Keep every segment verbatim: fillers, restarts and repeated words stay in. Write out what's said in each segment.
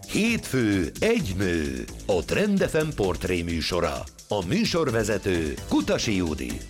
Hétfő, egy nő, a Trend ef em portré műsora. A műsorvezető Kutasi Judit.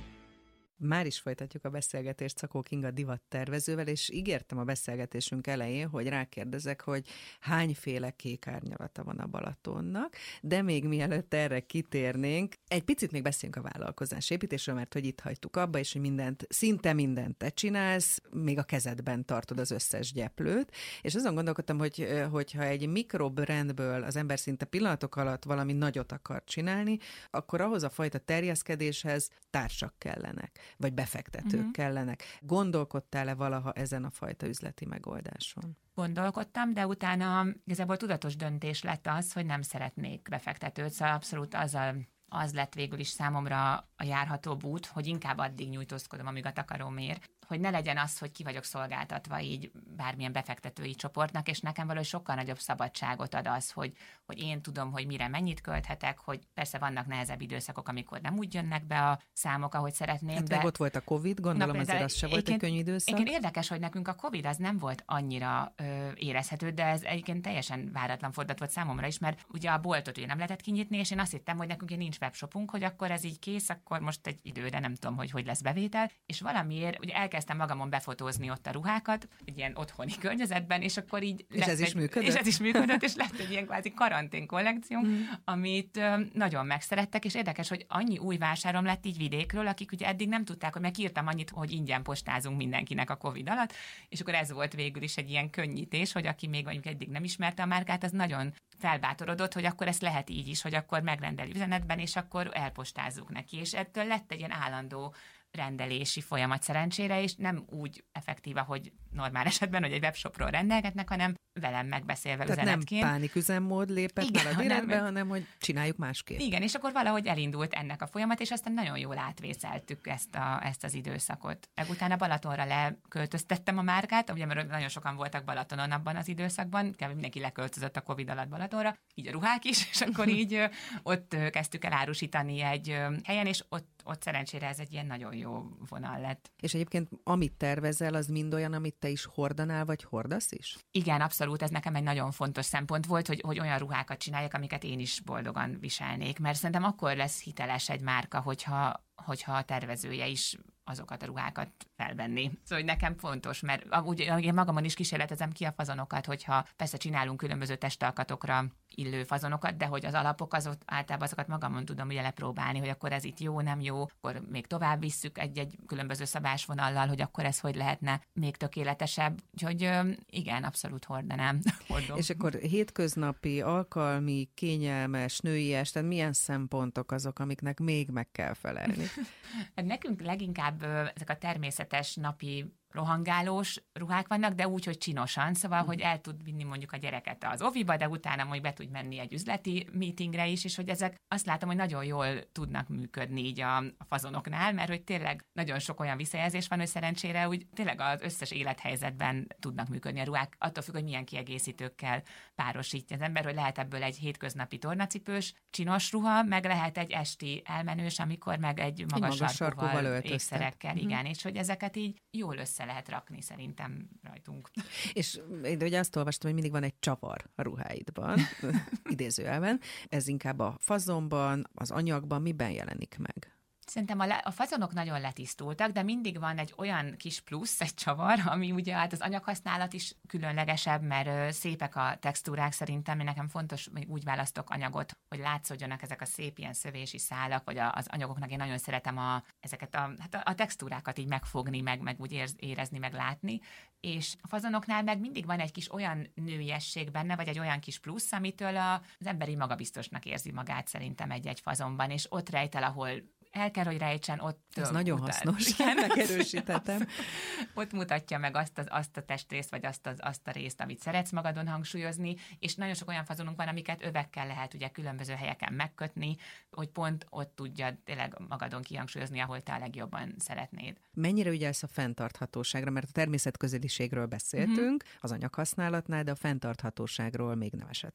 Már is folytatjuk a beszélgetést Szakó Kinga divattervezővel, és ígértem a beszélgetésünk elején, hogy rákérdezek, hogy hányféle kék árnyalata van a Balatonnak, de még mielőtt erre kitérnénk, egy picit még beszéljünk a vállalkozásépítésről, mert hogy itt hagytuk abba, és hogy mindent, szinte mindent te csinálsz, még a kezedben tartod az összes gyeplőt, és azon gondolkodtam, hogy hogyha egy mikrobrandből az ember szinte pillanatok alatt valami nagyot akar csinálni, akkor ahhoz a fajta terjeszkedéshez társak kellenek, vagy befektetők uh-huh. kellenek. Gondolkodtál-e valaha ezen a fajta üzleti megoldáson? Gondolkodtam, de utána igazából tudatos döntés lett az, hogy nem szeretnék befektetőt, szóval abszolút az, a, az lett végül is számomra a járhatóbb út, hogy inkább addig nyújtózkodom, amíg a takarom ér, hogy ne legyen az, hogy ki vagyok szolgáltatva így bármilyen befektetői csoportnak, és nekem valahogy sokkal nagyobb szabadságot ad az, hogy, hogy én tudom, hogy mire mennyit költhetek, hogy persze vannak nehezebb időszakok, amikor nem úgy jönnek be a számok, ahogy szeretném. Hát de... meg ott volt a Covid, gondolom, azért az se volt egy könnyű időszak. Igen, érdekes, hogy nekünk a Covid az nem volt annyira ö, érezhető, de ez egyébként teljesen váratlan fordulat volt számomra is, mert ugye a boltot ugye nem lehetett kinyitni, és én azt hittem, hogy nekünk nincs webshopunk, hogy akkor ez így kész, akkor most egy időre nem tudom, hogy hogy lesz bevétel, és valamiért ugye elkezdtem magamon befotózni ott a ruhákat, egy ilyen otthoni környezetben, és akkor így... És ez egy, is működött? És ez is működött, és lett egy ilyen kvázi karantén kollekciónk, mm. amit ö, nagyon megszerettek, és érdekes, hogy annyi új vásárom lett így vidékről, akik ugye eddig nem tudták, hogy megírtam annyit, hogy ingyen postázunk mindenkinek a Covid alatt, és akkor ez volt végül is egy ilyen könnyítés, hogy aki még mondjuk eddig nem ismerte a márkát, az nagyon felbátorodott, hogy akkor ezt lehet így is, hogy akkor megrendeli üzenetben, és akkor elpostázzuk neki, és ettől lett egy ilyen állandó rendelési folyamat szerencsére, és nem úgy effektíva, hogy normál esetben, hogy egy webshopról rendelgetnek, hanem velem megbeszélve Tehát üzenetként. nem pániküzemmód lépett Igen, már a életbe, hanem, hanem hogy csináljuk másképp. Igen, és akkor valahogy elindult ennek a folyamat, és aztán nagyon jól átvészeltük ezt, a, ezt az időszakot. Meg utána Balatonra leköltöztettem a márkát, ugye mert nagyon sokan voltak Balatonon abban az időszakban, kb. Mindenki leköltözött a Covid alatt Balatonra, így a ruhák is, és akkor így ott kezdtük el árusítani egy helyen, és ott ott szerencsére ez egy ilyen nagyon jó vonal lett. És egyébként amit tervezel, az mind olyan, amit te is hordanál, vagy hordasz is? Igen, abszolút, ez nekem egy nagyon fontos szempont volt, hogy, hogy olyan ruhákat csináljak, amiket én is boldogan viselnék, mert szerintem akkor lesz hiteles egy márka, hogyha, hogyha a tervezője is azokat a ruhákat felvenni. Szóval, hogy nekem fontos, mert ugye én magamon is kísérletezem ki a fazonokat, hogyha persze csinálunk különböző testalkatokra illő fazonokat, de hogy az alapok azok általában azokat magamon tudom ugye lepróbálni, hogy akkor ez itt jó, nem jó, akkor még tovább visszük egy-egy különböző szabásvonallal, hogy akkor ez hogy lehetne még tökéletesebb. Úgyhogy igen, abszolút hordanám. Hordom. És akkor hétköznapi, alkalmi, kényelmes, nőies, tehát milyen szempontok azok, amiknek még meg kell felelni? Nekünk leginkább ezek a természetes napi rohangálós ruhák vannak, de úgy, hogy csinosan, szóval, hogy el tud vinni mondjuk a gyereket az oviba, de utána mondjuk be tud menni egy üzleti meetingre is, és hogy ezek azt látom, hogy nagyon jól tudnak működni így a, a fazonoknál, mert hogy tényleg nagyon sok olyan visszajelzés van, hogy szerencsére úgy tényleg az összes élethelyzetben tudnak működni a ruhák, attól függ, hogy milyen kiegészítőkkel párosítja az ember, hogy lehet ebből egy hétköznapi tornacipős, csinos ruha, meg lehet egy esti elmenős, amikor meg egy magas, magas sarkúval, sarkúval ékszerekkel, mm-hmm. igen, és hogy ezeket így jól össze lehet rakni szerintem rajtunk. És én ugye azt olvastam, hogy mindig van egy csavar a ruháidban, idézőjelben. Ez inkább a fazonban, az anyagban, miben jelenik meg? Szerintem a, le, a fazonok nagyon letisztultak, de mindig van egy olyan kis plusz, egy csavar, ami ugye hát az anyaghasználat is különlegesebb, mert ö, szépek a textúrák szerintem, én nekem fontos, hogy úgy választok anyagot, hogy látszódjanak ezek a szép ilyen szövési szálak, vagy a, az anyagoknak én nagyon szeretem a, ezeket a, hát a, a textúrákat így megfogni, meg, meg úgy érz, érezni, meg látni, és a fazonoknál meg mindig van egy kis olyan nőiesség benne, vagy egy olyan kis plusz, amitől a, az emberi magabiztosnak érzi magát szerintem egy-egy fazonban, és ott rejt el, ahol el kell, hogy rejtsen, ott... Ez nagyon mutat. hasznos, megerősítettem. Ott mutatja meg azt, az, azt a testrészt, vagy azt, az, azt a részt, amit szeretsz magadon hangsúlyozni, és nagyon sok olyan fazonunk van, amiket övekkel lehet ugye különböző helyeken megkötni, hogy pont ott tudja tényleg magadon kihangsúlyozni, ahol te a legjobban szeretnéd. Mennyire ügyelsz a fenntarthatóságra, mert a természetközeliségről beszéltünk, mm-hmm. az anyaghasználatnál, de a fenntarthatóságról még nem esett szó.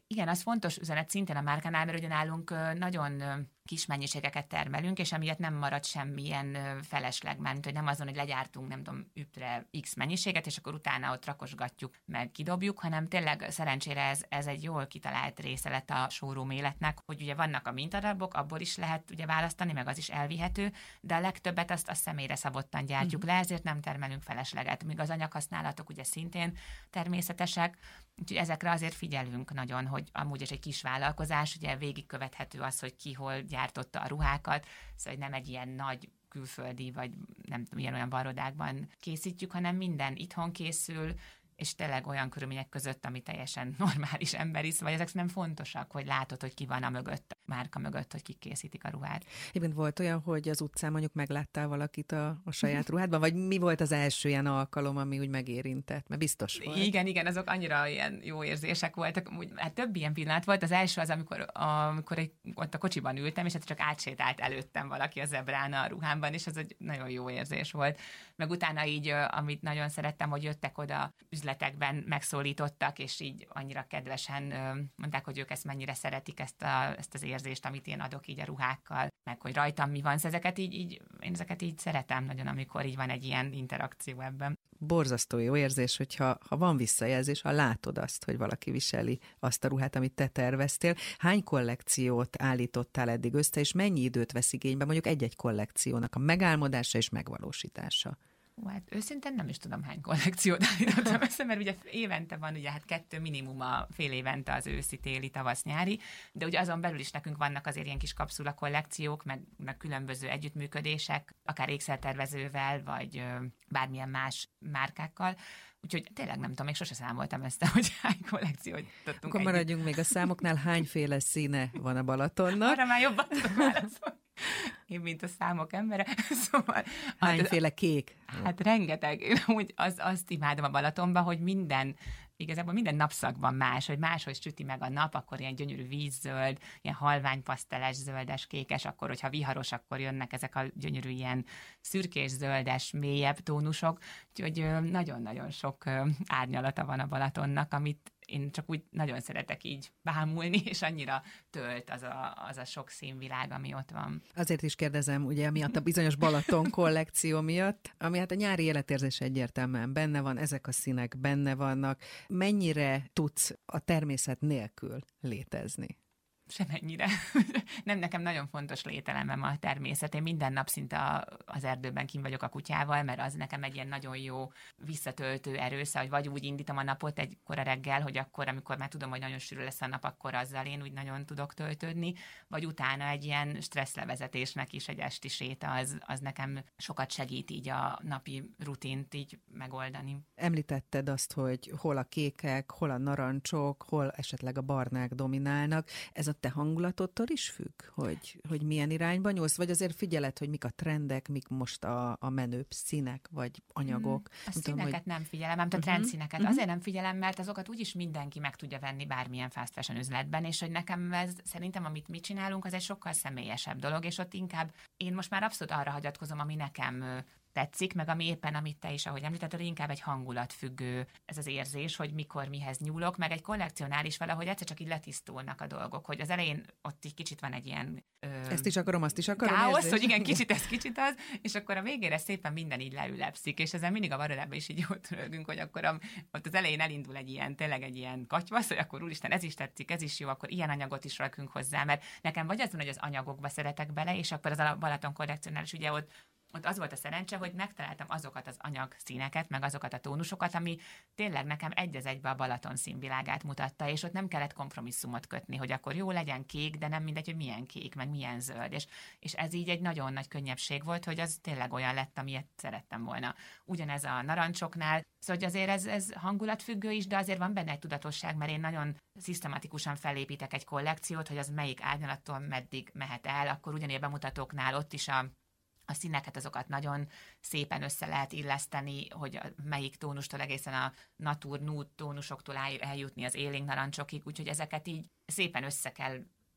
Igen, az fontos üzenet szintén a márkánál, mert ugye nálunk nagyon kis mennyiségeket termelünk, és emiatt nem marad semmilyen felesleg, mert hogy nem azon, hogy legyártunk, nem tudom, üpre X mennyiséget, és akkor utána ott rakosgatjuk, meg kidobjuk, hanem tényleg szerencsére ez, ez egy jól kitalált része lett a showroom életnek, hogy ugye vannak a mintadarabok, abból is lehet ugye választani, meg az is elvihető, de a legtöbbet azt a személyre szabottan gyártjuk uh-huh. le, ezért nem termelünk felesleget, míg az anyaghasználatok ugye szintén természetesek, úgyhogy ezekre azért figyelünk nagyon, hogy amúgy is egy kis vállalkozás, ugye végigkövethető az, hogy ki hol gyártotta a ruhákat, szóval nem egy ilyen nagy külföldi, vagy nem tudom, ilyen olyan barodákban készítjük, hanem minden itthon készül, és tényleg olyan körülmények között, ami teljesen normális emberi, szóval ezek nem fontosak, hogy látod, hogy ki van a mögött, a márka mögött, hogy kik készítik a ruhát. Éppen volt olyan, hogy az utcán mondjuk megláttál valakit a, a saját ruhádban, vagy mi volt az első ilyen alkalom, ami úgy megérintett? Mert biztos volt. Igen, igen, azok annyira ilyen jó érzések voltak. Úgy, hát több ilyen pillanat volt. Az első az, amikor, amikor egy, ott a kocsiban ültem, és hát csak átsétált előttem valaki a zebrán a ruhámban, és az egy nagyon jó érzés volt. Meg utána így, amit nagyon szerettem, hogy jöttek oda üzletekben, megszólítottak, és így annyira kedvesen mondták, hogy ők ezt mennyire szeretik, ezt, a, ezt az érzést, amit én adok így a ruhákkal, meg hogy rajtam mi van. Szóval ezeket így, így, én ezeket így szeretem nagyon, amikor így van egy ilyen interakció ebben. Borzasztó jó érzés, hogyha ha van visszajelzés, ha látod azt, hogy valaki viseli azt a ruhát, amit te terveztél. Hány kollekciót állítottál eddig össze, és mennyi időt vesz igénybe mondjuk egy-egy kollekciónak a megálmodása és megvalósítása? Hát őszintén nem is tudom, hány kollekciót állítottam össze, mert ugye évente van, ugye hát kettő minimum a fél évente az őszi, téli, tavasz, nyári, de ugye azon belül is nekünk vannak azért ilyen kis kapszula kollekciók, meg, meg különböző együttműködések, akár ékszertervezővel, vagy ö, bármilyen más márkákkal. Úgyhogy tényleg nem tudom, még sose számoltam ezt, hogy hány kollekciót tudtunk. Akkor maradjunk még a számoknál, hányféle színe van a Balatonnak? Arra már jobban tudok válaszolni. Én, mint a számok embere. Szóval, hányféle kék? Hát rengeteg. Én úgy az, azt imádom a Balatonban, hogy minden, igazából minden napszakban más, hogy máshogy süti meg a nap, akkor ilyen gyönyörű vízzöld, ilyen halvány paszteles, zöldes, kékes, akkor, hogyha viharos, akkor jönnek ezek a gyönyörű ilyen szürkés, zöldes, mélyebb tónusok. Úgyhogy nagyon-nagyon sok árnyalata van a Balatonnak, amit én csak úgy nagyon szeretek így bámulni, és annyira tölt az a, az a sok színvilág, ami ott van. Azért is kérdezem, ugye miatt a bizonyos Balaton kollekció miatt, ami hát a nyári életérzés egyértelműen benne van, ezek a színek benne vannak. Mennyire tudsz a természet nélkül létezni? Semennyire. Nem, nekem nagyon fontos lételemem a természet. Én minden nap szinte az erdőben kint vagyok a kutyával, mert az nekem egy ilyen nagyon jó visszatöltő erősze, hogy vagy úgy indítom a napot egy kora reggel, hogy akkor, amikor már tudom, hogy nagyon sűrű lesz a nap, akkor azzal én úgy nagyon tudok töltődni, vagy utána egy ilyen stresszlevezetésnek is egy esti séta, az, az nekem sokat segít így a napi rutint így megoldani. Említetted azt, hogy hol a kékek, hol a narancsok, hol esetleg a barnák dominálnak. Ez a te hangulatodtól is függ, hogy, hogy milyen irányba nyúlsz, vagy azért figyeled, hogy mik a trendek, mik most a, a menőbb színek, vagy anyagok? Mm, a színeket tudom, hogy... nem figyelem, nem a uh-huh. trendszíneket. Uh-huh. Azért nem figyelem, mert azokat úgyis mindenki meg tudja venni bármilyen fast fashion üzletben, és hogy nekem ez, szerintem, amit mi csinálunk, az egy sokkal személyesebb dolog, és ott inkább én most már abszolút arra hagyatkozom, ami nekem tetszik, meg ami éppen, amit te is, ahogy említetted, inkább egy hangulatfüggő ez az érzés, hogy mikor mihez nyúlok, meg egy kollekcionál is valahogy egyszer csak így letisztulnak a dolgok, hogy az elején ott így kicsit van egy ilyen ö, ezt is akarom, azt is akarom káosz, érzés. Hogy igen, kicsit ez, kicsit az, és akkor a végére szépen minden így leülepszik, és ezen mindig a varodában is így jót rögünk, hogy akkor a, ott az elején elindul egy ilyen, tényleg egy ilyen katyvasz, hogy akkor úristen, ez is tetszik, ez is jó, akkor ilyen anyagot is rakunk hozzá, mert nekem vagy az van, hogy az anyagokba szeretek bele, és akkor az a Balaton kollekcionál is ugye ott Ott az volt a szerencse, hogy megtaláltam azokat az anyagszíneket, meg azokat a tónusokat, ami tényleg nekem egy az egybe a Balaton színvilágát mutatta, és ott nem kellett kompromisszumot kötni, hogy akkor jó legyen kék, de nem mindegy, hogy milyen kék, meg milyen zöld. És, és ez így egy nagyon nagy könnyebbség volt, hogy az tényleg olyan lett, amilyet szerettem volna. Ugyanez a narancsoknál, szóval azért ez, ez hangulatfüggő is, de azért van benne egy tudatosság, mert én nagyon szisztematikusan felépítek egy kollekciót, hogy az melyik árnyalattól meddig mehet el, akkor ugyanilyen bemutatóknál ott is a A színeket, azokat nagyon szépen össze lehet illeszteni, hogy melyik tónustól egészen a natur, nude tónusoktól eljutni az élénk narancsokig, úgyhogy ezeket így szépen össze kell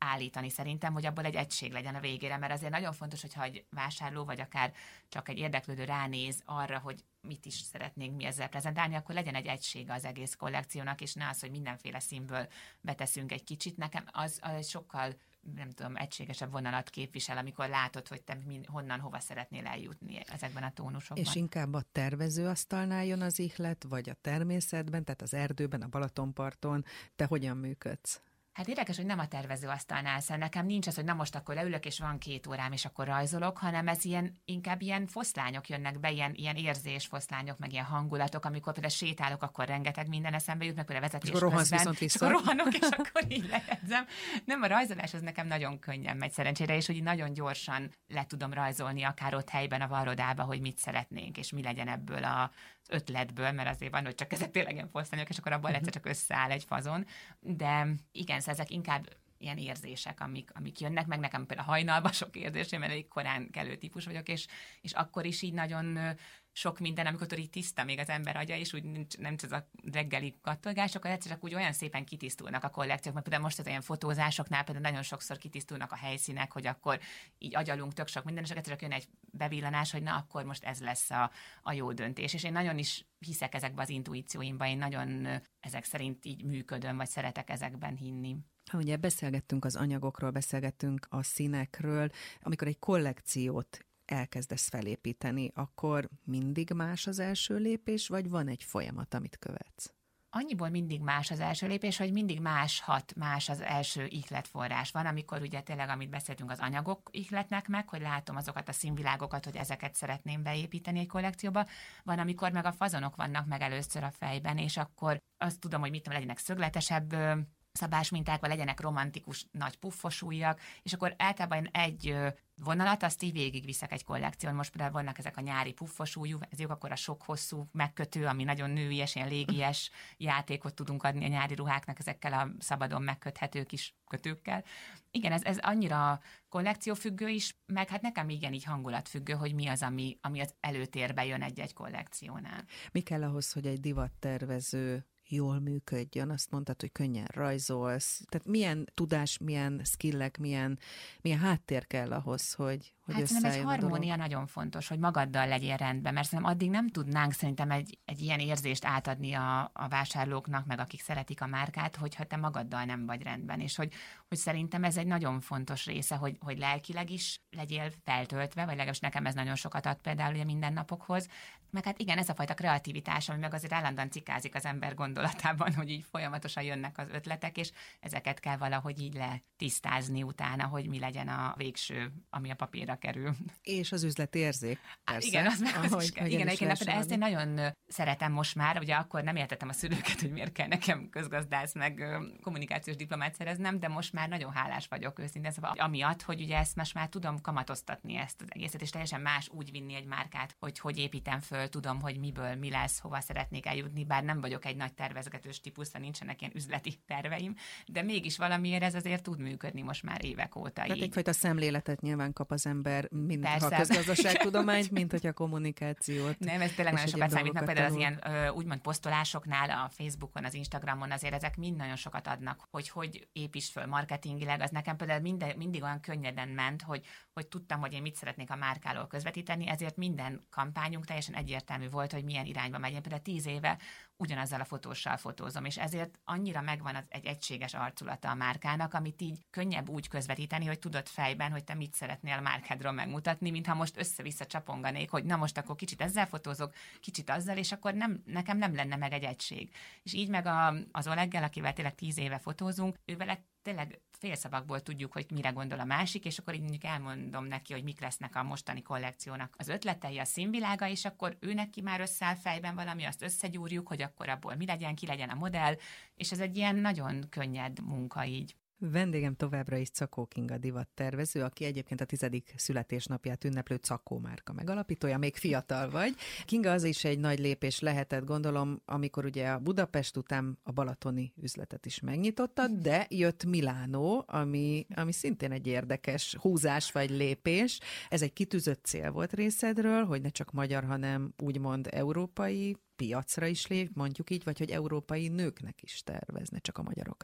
állítani szerintem, hogy abból egy egység legyen a végére, mert azért nagyon fontos, hogyha egy vásárló, vagy akár csak egy érdeklődő ránéz arra, hogy mit is szeretnénk mi ezzel prezentálni, akkor legyen egy egysége az egész kollekciónak, és ne az, hogy mindenféle színből beteszünk egy kicsit. Nekem az, az sokkal, nem tudom, egységesebb vonalat képvisel, amikor látod, hogy te min, honnan, hova szeretnél eljutni ezekben a tónusokban. És inkább a tervezőasztalnál jön az ihlet, vagy a természetben, tehát az erdőben, a Balatonparton, te hogyan működsz? Hát érdekes, hogy nem a tervezőasztalnál, szóval nekem nincs az, hogy na most akkor leülök, és van két órám, és akkor rajzolok, hanem ez ilyen, inkább ilyen foszlányok jönnek be, ilyen, ilyen érzésfoszlányok, meg ilyen hangulatok, amikor például sétálok, akkor rengeteg minden eszembe jut, meg például vezetés és akkor közben, viszont és akkor rohanok, és akkor így lejegyzem. Nem, a rajzolás az nekem nagyon könnyen megy szerencsére, és hogy így nagyon gyorsan le tudom rajzolni, akár ott helyben a varrodába, hogy mit szeretnénk, és mi legyen ebből a ötletből, mert azért van, hogy csak ezek tényleg ilyen foszlányok, és akkor abból uh-huh. egyszer csak összeáll egy fazon. De igen, szóval ezek inkább ilyen érzések, amik, amik jönnek, meg nekem például hajnalban sok érzésem, mert elég korán kelő típus vagyok, és, és akkor is így nagyon sok minden, amikor így tiszta még az ember agya, és úgy nincs, nem csak az a reggeli kattolgás, akkor egyszer csak úgy olyan szépen kitisztulnak a kollekciók, mert például most az ilyen fotózásoknál például nagyon sokszor kitisztulnak a helyszínek, hogy akkor így agyalunk tök sok minden, és egyszer csak jön egy bevillanás, hogy na, akkor most ez lesz a, a jó döntés. És én nagyon is hiszek ezekbe az intuícióimba, én nagyon ezek szerint így működöm, vagy szeretek ezekben hinni. Ugye beszélgettünk az anyagokról, beszélgettünk a színekről, amikor egy kollekciót elkezdesz felépíteni, akkor mindig más az első lépés, vagy van egy folyamat, amit követsz? Annyiból mindig más az első lépés, hogy mindig más hat, más az első ihletforrás. Van, amikor ugye tényleg, amit beszéltünk, az anyagok ihletnek meg, hogy látom azokat a színvilágokat, hogy ezeket szeretném beépíteni egy kollekcióba. Van, amikor meg a fazonok vannak meg először a fejben, és akkor azt tudom, hogy mit tudom, legyenek szögletesebb szabásminták, vagy legyenek romantikus nagy puffos ujjak, és akkor általában egy vonalat, azt így végigviszek egy kollekción. Most például vannak ezek a nyári puffos ujjú, ezek akkor a sok hosszú megkötő, ami nagyon nőies, ilyen légies játékot tudunk adni a nyári ruháknak ezekkel a szabadon megköthető kis kötőkkel. Igen, ez, ez annyira kollekciófüggő is, meg hát nekem igen így hangulatfüggő, hogy mi az, ami, ami az előtérbe jön egy-egy kollekciónál. Mi kell ahhoz, hogy egy divattervező jól működjön? Azt mondtad, hogy könnyen rajzolsz. Tehát milyen tudás, milyen skillek, milyen, milyen háttér kell ahhoz, hogy, hogy hát szerintem egy harmónia dolog. Nagyon fontos, hogy magaddal legyél rendben, mert szerintem addig nem tudnánk szerintem egy, egy ilyen érzést átadni a, a vásárlóknak, meg akik szeretik a márkát, hogyha te magaddal nem vagy rendben, és hogy, hogy szerintem ez egy nagyon fontos része, hogy, hogy lelkileg is legyél feltöltve, vagy legalábbis nekem ez nagyon sokat ad például ugye mindennapokhoz, meg hát igen, ez a fajta kreativitás, ami meg azért állandóan cikázik az ember gondolatában, hogy így folyamatosan jönnek az ötletek, és ezeket kell valahogy így letisztázni utána, hogy mi legyen a végső, ami a papírra kerül. És az üzleti érzék. Persze, igen, az meg az ahogy, is kell. Igen, igen, ezt én nagyon szeretem most már, ugye akkor nem értettem a szülőket, hogy miért kell nekem közgazdász, meg kommunikációs diplomát szereznem, de most már nagyon hálás vagyok őszintén, szóval amiatt, hogy ugye ezt most már tudom kamatoztatni ezt az egészet, és teljesen más úgy vinni egy márkát, hogy hogy építem föl, tudom, hogy miből mi lesz, hova szeretnék eljutni, bár nem vagyok egy nagy tervezgetős típus, nincsenek ilyen üzleti terveim, de mégis valamiért ez azért tud működni most már évek óta. Tehát így. egyfajta szemléletet nyilván kap az ember, mint Persze. ha közgazdaságtudományt, mint hogyha kommunikációt. Nem, ez tényleg nagyon sokat számít, meg például az tanul. ilyen ö, úgymond posztolásoknál, a Facebookon, az Instagramon azért ezek mind nagyon sokat adnak, hogy hogy építsd föl marketingileg, az nekem például minden, mindig olyan könnyeden ment, hogy, hogy tudtam, hogy én mit szeretnék a márkáról közvetíteni, ezért minden kampányunk teljesen egyértelmű volt, hogy milyen irányba megy. Én például tíz éve ugyanazzal a fotóssal fotózom, és ezért annyira megvan az egy egységes arculata a márkának, amit így könnyebb úgy közvetíteni, hogy tudod fejben, hogy te mit szeretnél a márkádról megmutatni, mintha most össze-vissza csaponganék, hogy na most akkor kicsit ezzel fotózok, kicsit azzal, és akkor nem, nekem nem lenne meg egy egység. És így meg a, az Oleggel, akivel tényleg tíz éve fotózunk, ővele tényleg félszavakból tudjuk, hogy mire gondol a másik, és akkor így mondjuk elmondom neki, hogy mik lesznek a mostani kollekciónak az ötletei, a színvilága, és akkor ő neki már összeáll fejben valami, azt összegyúrjuk, hogy akkor abból mi legyen, ki legyen a modell, és ez egy ilyen nagyon könnyed munka így. Vendégem továbbra is Czakó Kinga divattervező, aki egyébként a tizedik születésnapját ünneplő Czakó márka megalapítója, még fiatal vagy. Kinga, az is egy nagy lépés lehetett, gondolom, amikor ugye a Budapest után a balatoni üzletet is megnyitottad, de jött Milánó, ami, ami szintén egy érdekes húzás vagy lépés. Ez egy kitűzött cél volt részedről, hogy ne csak magyar, hanem úgymond európai piacra is lép, mondjuk így, vagy hogy európai nőknek is tervezne, csak a magyaroknak.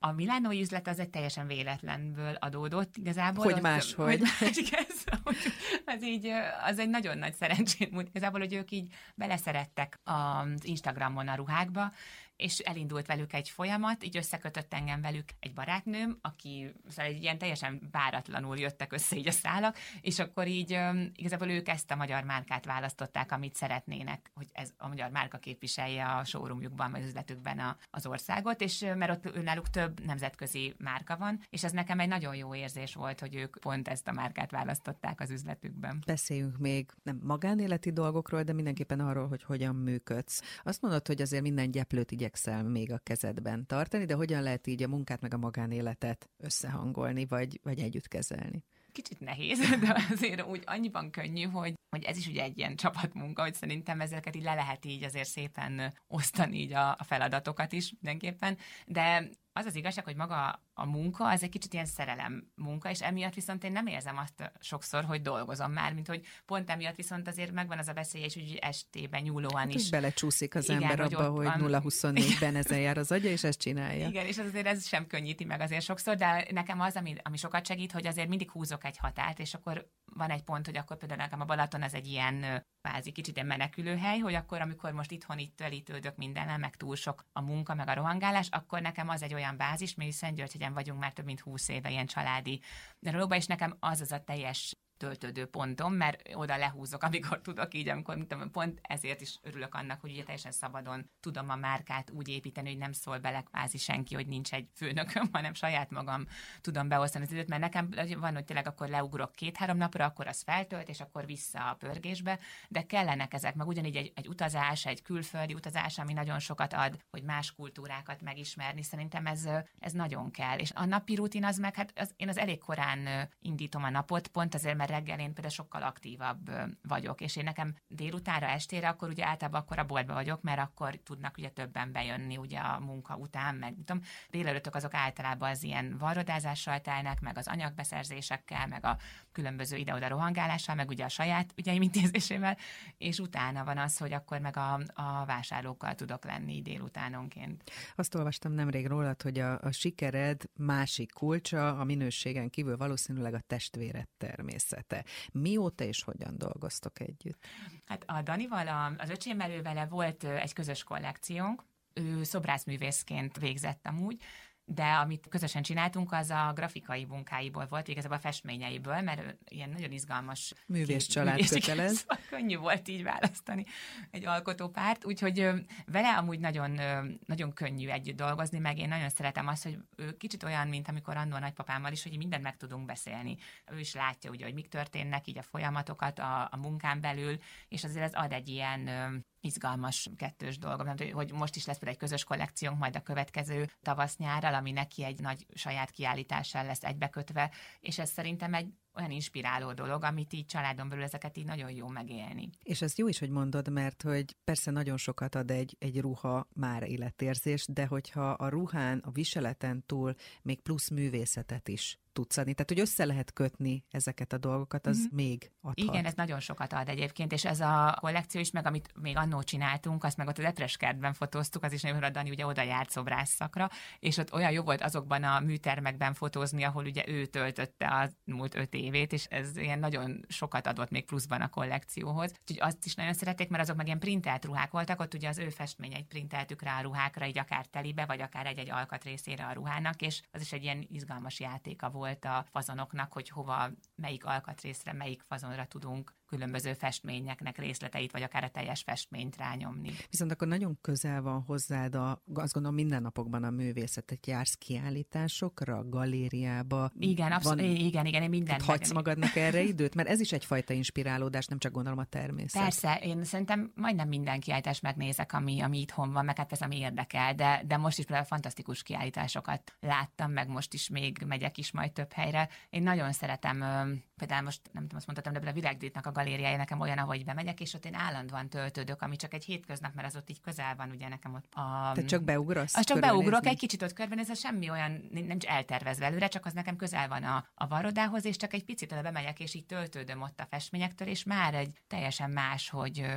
A milánói üzlet az egy teljesen véletlenből adódott igazából. Hogy ott, máshogy. Hogy másik ez, hogy az, így, az egy nagyon nagy szerencsét múlt igazából, hogy ők így beleszerettek az Instagramon a ruhákba, és elindult velük egy folyamat, így összekötött engem velük egy barátnőm, aki szóval egy ilyen teljesen váratlanul jöttek össze így a szálak, és akkor így um, igazából ők ezt a magyar márkát választották, amit szeretnének, hogy ez a magyar márka képviselje a showroomjukban, vagy üzletükben a, az országot, és mert ott náluk több nemzetközi márka van, és ez nekem egy nagyon jó érzés volt, hogy ők pont ezt a márkát választották az üzletükben. Beszéljünk még nem magánéleti dolgokról, de mindenképpen arról, hogy hogyan működsz. Azt mondod, hogy azért minden gyeplőt igyekszel még a kezedben tartani, de hogyan lehet így a munkát meg a magánéletet összehangolni, vagy, vagy együtt kezelni? Kicsit nehéz, de azért úgy annyiban könnyű, hogy, hogy ez is ugye egy ilyen csapatmunka, hogy szerintem ezeket így le lehet így azért szépen osztani így a, a feladatokat is mindenképpen, de az az igazság, hogy maga a munka, az egy kicsit ilyen szerelem munka, és emiatt viszont én nem érzem azt sokszor, hogy dolgozom már, mint hogy pont emiatt viszont azért megvan az a veszélye, és úgy estében nyúlóan hát, is. Belecsúszik az igen, ember hogy abba, hogy nulla huszonnégyben ezen jár az agya, és ezt csinálja. Igen, és azért ez sem könnyíti meg azért sokszor, de nekem az, ami, ami sokat segít, hogy azért mindig húzok egy határt, és akkor van egy pont, hogy akkor például nekem a Balaton az egy ilyen kvázi kicsit ilyen menekülőhely, hogy akkor, amikor most itthon itt telítődök mindennel, meg túl sok a munka, meg a rohangálás, akkor nekem az egy olyan bázis, mi Szentgyörgyhegyen vagyunk már több mint húsz éve ilyen családi dologban, és nekem az az a teljes töltődő pontom, mert oda lehúzok, amikor tudok így, amikor tudom, pont ezért is örülök annak, hogy ugye teljesen szabadon tudom a márkát úgy építeni, hogy nem szól bele kvázi senki, hogy nincs egy főnököm, hanem saját magam tudom beosztani az időt, mert nekem van, hogy tényleg akkor leugrok két-három napra, akkor az feltölt, és akkor vissza a pörgésbe, de kellenek ezek, meg ugyanígy egy, egy utazás, egy külföldi utazás, ami nagyon sokat ad, hogy más kultúrákat megismerni, szerintem ez, ez nagyon kell. És a napi rutin az meg, hát az, én az elég korán indítom a napot, pont azért, mert reggel én például sokkal aktívabb vagyok, és én nekem délutánra, estére, akkor ugye általában akkor a boltba vagyok, mert akkor tudnak ugye többen bejönni ugye a munka után, meg tudom, délelőttök azok általában az ilyen varrodázással telnek, meg az anyagbeszerzésekkel, meg a különböző ide-oda rohangálással, meg ugye a saját ügyeim intézésével, és utána van az, hogy akkor meg a, a vásárlókkal tudok lenni délutánonként. Azt olvastam nemrég rólad, hogy a, a sikered másik kulcsa, a minőségen kívül valószínűleg a testvéred természete. Mióta és hogyan dolgoztok együtt? Hát a Danival, az öcsémmel ő vele volt egy közös kollekciónk, ő szobrászművészként végzett amúgy, de amit közösen csináltunk, az a grafikai munkáiból volt, igazából a festményeiből, mert ilyen nagyon izgalmas művész család kötelez. Szóval könnyű volt így választani egy alkotópárt, úgyhogy vele amúgy nagyon, nagyon könnyű együtt dolgozni, meg én nagyon szeretem azt, hogy ő kicsit olyan, mint amikor annól a nagypapámmal is, hogy mindent meg tudunk beszélni. Ő is látja, ugye, hogy mik történnek, így a folyamatokat a, a munkán belül, és azért ez ad egy ilyen izgalmas kettős dolgom, hogy most is lesz például egy közös kollekciónk majd a következő tavasz-nyárral, ami neki egy nagy saját kiállítással lesz egybekötve, és ez szerintem egy olyan inspiráló dolog, amit így családon belül ezeket így nagyon jó megélni. És ez jó is, hogy mondod, mert hogy persze nagyon sokat ad egy, egy ruha már életérzés, de hogyha a ruhán, a viseleten túl még plusz művészetet is tudsz adni. Tehát, hogy össze lehet kötni ezeket a dolgokat, az mm-hmm. még adhat. Igen, ez nagyon sokat ad egyébként, és ez a kollekció is, meg amit még annó csináltunk, azt meg ott az Epreskertben fotóztuk, az is nagyon, hogy Dani ugye oda járt szobrászszakra, és ott olyan jó volt azokban a műtermekben fotózni, ahol ugye ő töltötte az múlt öt évét, és ez ilyen nagyon sokat adott még pluszban a kollekcióhoz. Úgyhogy azt is nagyon szerették, mert azok meg ilyen printelt ruhák voltak, ott ugye az ő festményeit printeltük rá a ruhákra, így akár telibe, vagy akár egy-egy alkatrészére a ruhának, és az is egy ilyen izgalmas játéka volt a fazonoknak, hogy hova, melyik alkatrészre, melyik fazonra tudunk különböző festményeknek részleteit, vagy akár a teljes festményt rányomni. Viszont akkor nagyon közel van hozzád, a, azt gondolom mindennapokban a művészetet, jársz kiállításokra, galériába. Igen, abszolút, igen, igen, én mindent. Hagysz magadnak erre időt? Mert ez is egyfajta inspirálódás, nem csak gondolom a természet. Persze, én szerintem majdnem minden kiállítást megnézek, ami, ami itthon van, meg hát ez ami érdekel, de, de most is például fantasztikus kiállításokat láttam, meg most is még megyek is majd több helyre. Én nagyon szeretem, például most nem tudom, azt mondhatom, de például a Virágdíjnak a galériája nekem olyan, ahogy bemegyek, és ott én állandóan töltődök, ami csak egy hétköznap, mert az ott így közel van, ugye nekem ott a... Te csak beugrasz? Az csak beugrok, egy kicsit ott körbenéz, ez semmi olyan, nem is eltervezve előre, csak az nekem közel van a, a varrodához, és csak egy picit oda bemegyek, és így töltődöm ott a festményektől, és már egy teljesen más, hogy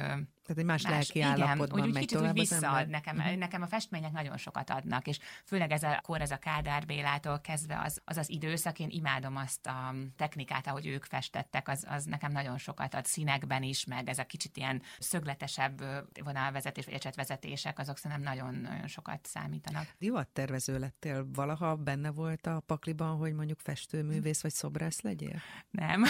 Tehát egy más, más lelki igen, állapotban úgy, úgy megy kicsit tovább úgy az ember. visszaad nekem. Uh-huh. Nekem a festmények nagyon sokat adnak, és főleg ez a kor, ez a Kádár Bélától kezdve az, az az időszak, én imádom azt a technikát, ahogy ők festettek, az, az nekem nagyon sokat ad színekben is, meg ez a kicsit ilyen szögletesebb vonalvezetés, vagy ecsetvezetések, azok szerintem nagyon-nagyon sokat számítanak. Divattervező lettél, valaha benne volt a pakliban, hogy mondjuk festőművész vagy szobrász legyél? Nem,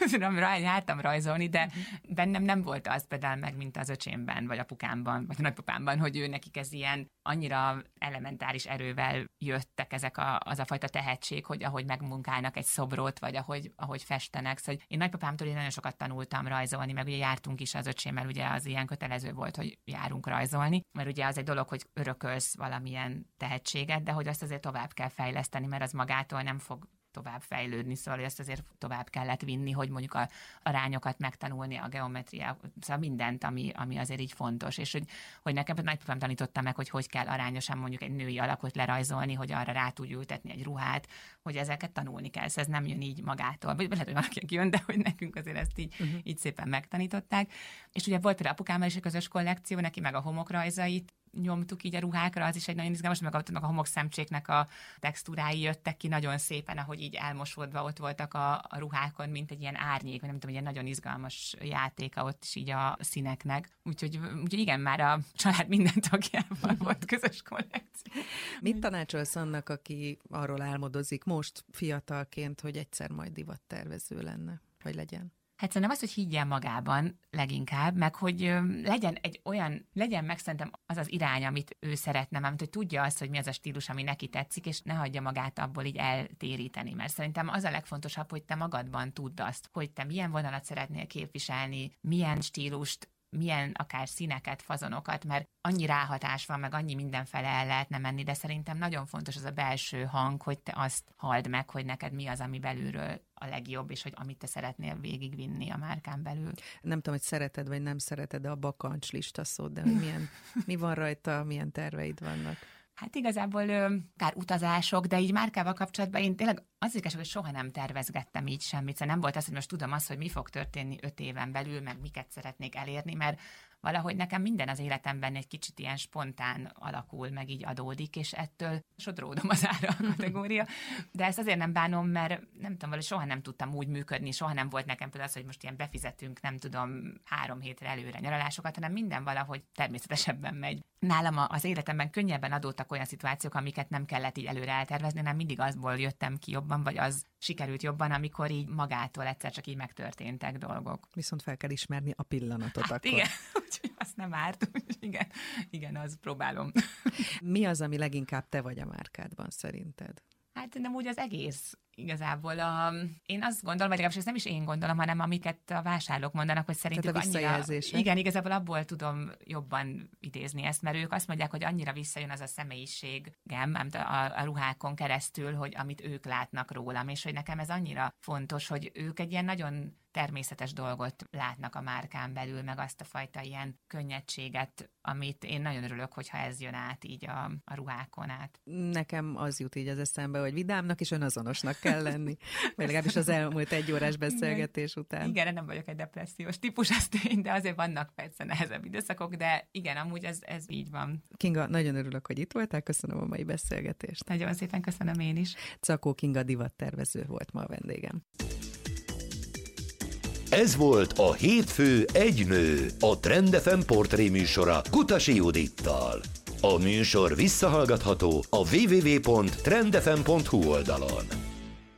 jártam rajzolni, de bennem nem volt az például meg, mint az öcsémben, vagy apukámban, vagy a nagypapámban, hogy ő nekik ez ilyen annyira elementáris erővel jöttek ezek a, az a fajta tehetség, hogy ahogy megmunkálnak egy szobrot, vagy ahogy, ahogy festenek. Szóval én nagypapámtól nagyon sokat tanultam rajzolni, meg ugye jártunk is az öcsémmel, ugye az ilyen kötelező volt, hogy járunk rajzolni, mert ugye az egy dolog, hogy örökölsz valamilyen tehetséget, de hogy azt azért tovább kell fejleszteni, mert az magától nem fog tovább fejlődni, szóval ezt azért tovább kellett vinni, hogy mondjuk a arányokat megtanulni, a geometriát, szóval mindent, ami, ami azért így fontos, és hogy, hogy nekem nagypapám tanította meg, hogy hogy kell arányosan mondjuk egy női alakot lerajzolni, hogy arra rá tudj ültetni egy ruhát, hogy ezeket tanulni kell, szóval ez nem jön így magától, vagy lehet, hogy valaki jön, de hogy nekünk azért ezt így, uh-huh. így szépen megtanították. És ugye volt például apukámmal is egy közös kollekció, neki meg a homokrajzait nyomtuk így a ruhákra, az is egy nagyon izgalmas, meg a homokszemcséknek a textúrái jöttek ki nagyon szépen, ahogy így elmosódva ott voltak a, a ruhákon, mint egy ilyen árnyék, vagy nem tudom, egy ilyen nagyon izgalmas játéka ott is így a színeknek. Úgyhogy, úgyhogy igen, már a család minden tagjával volt közös kollekció. Mit tanácsolsz annak, aki arról álmodozik most fiatalként, hogy egyszer majd divattervező lenne, vagy legyen? Hát szerintem az, hogy higgyen magában leginkább, meg hogy legyen egy olyan, legyen meg szerintem az az irány, amit ő szeretne, mert hogy tudja azt, hogy mi az a stílus, ami neki tetszik, és ne hagyja magát abból így eltéríteni, mert szerintem az a legfontosabb, hogy te magadban tudd azt, hogy te milyen vonalat szeretnél képviselni, milyen stílust, milyen akár színeket, fazonokat, mert annyi ráhatás van, meg annyi mindenfele el lehetne menni, de szerintem nagyon fontos az a belső hang, hogy te azt halld meg, hogy neked mi az, ami belülről a legjobb, és hogy amit te szeretnél végigvinni a márkán belül. Nem tudom, hogy szereted, vagy nem szereted, de a bakancslista szót, de hogy milyen, mi van rajta, milyen terveid vannak? Hát igazából akár utazások, de így márkával kapcsolatban én tényleg az igazság, hogy soha nem tervezgettem így semmit, szóval nem volt az, hogy most tudom azt, hogy mi fog történni öt éven belül, meg miket szeretnék elérni, mert valahogy nekem minden az életemben egy kicsit ilyen spontán alakul, meg így adódik, és ettől sodródom az ára a kategória. De ezt azért nem bánom, mert nem tudom, valahogy soha nem tudtam úgy működni, soha nem volt nekem például az, hogy most ilyen befizetünk, nem tudom, három hétre előre nyaralásokat, hanem minden valahogy természetesebben megy. Nálam az életemben könnyebben adódtak olyan szituációk, amiket nem kellett így előre eltervezni, nem mindig azból jöttem ki jobban, vagy az sikerült jobban, amikor így magától egyszer csak így megtörténtek dolgok. Viszont fel kell ismerni a pillanatot hát akkor. Igen, úgyhogy azt nem árt. Igen, igen, azt próbálom. Mi az, ami leginkább te vagy a márkádban szerinted? Hát nem úgy az egész igazából. A, én azt gondolom, vagy legalábbis ez nem is én gondolom, hanem amiket a vásárlók mondanak, hogy szerintük annyira... Igen, igazából abból tudom jobban idézni ezt, mert ők azt mondják, hogy annyira visszajön az a személyiségem a, a, a ruhákon keresztül, hogy amit ők látnak rólam, és hogy nekem ez annyira fontos, hogy ők egy ilyen nagyon természetes dolgot látnak a márkán belül, meg azt a fajta ilyen könnyedséget, amit én nagyon örülök, hogyha ez jön át így a, a ruhákon át. Nekem az jut így az eszembe, hogy vidámnak és önazonosnak kell lenni. Vagy legalábbis az elmúlt egy órás beszélgetés igen. után. Igen, nem vagyok egy depressziós típus, az tény, de azért vannak persze nehezebb időszakok, de igen, amúgy ez, ez így van. Kinga, nagyon örülök, hogy itt voltál, köszönöm a mai beszélgetést. Nagyon szépen köszönöm én is. Czakó Kinga divattervező volt ma a vendégem. Ez volt a Hétfő egy nő, a Trend ef em portré műsora Kutasi Judittal. A műsor visszahallgatható a double-u double-u double-u pont trend f m pont h u oldalon.